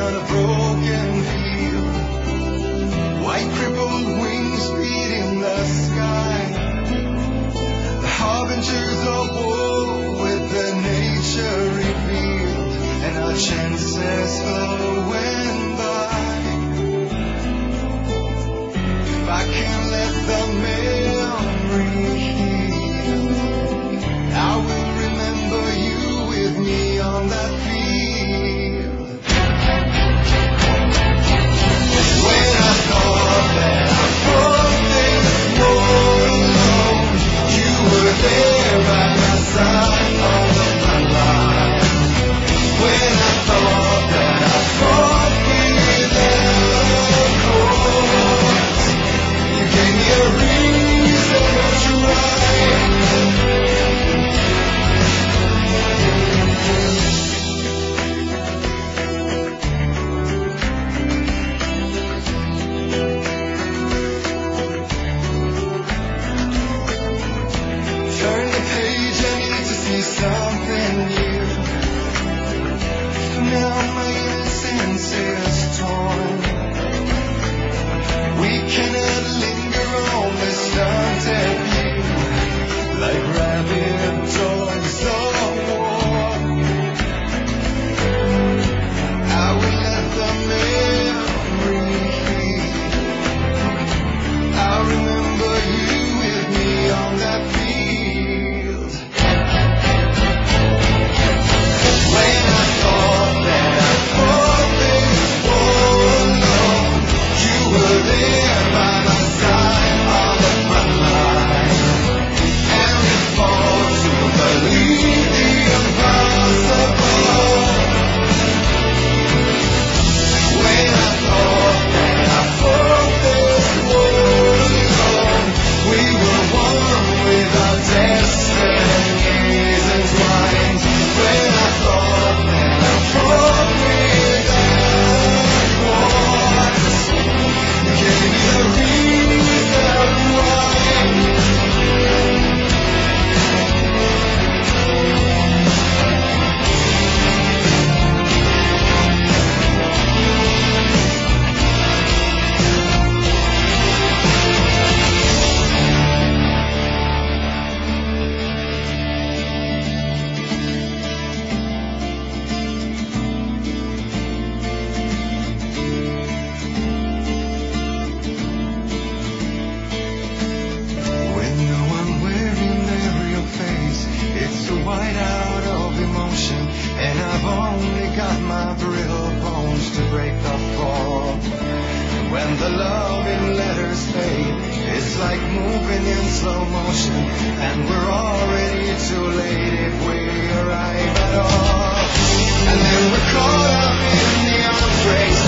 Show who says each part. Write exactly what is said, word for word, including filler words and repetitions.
Speaker 1: on a broken field. White crippled wings beating the sky. The harbingers of war with the nature revealed, and our chances flowing by. If I can let the memory heal, I will remember you with me on that field. When I thought that I fought this war alone, you were there by my side all of my life. When I thought that I fought without a cause, you gave me a reason to try. Turn the page, I need to see something new. For now my innocence is torn. We cannot linger on this stunted view, like rabid dogs of war. I will let the memory heal. I'll remember you with me on that field. When I thought that I fought this war alone, you were there by my side all of my life. And we fought to believe the impossible. When I thought that I fought this war alone, we were one with our destinies entwined. When I thought that I fought without cause, you gave me the reason why. With no one wearing their real face, it's a whiteout of emotion, and I've only got my brittle bones to break the fall. When the love in letters fade, it's like moving in slow motion, and we're already too late if we arrive at all. And then we're caught up in the arms race.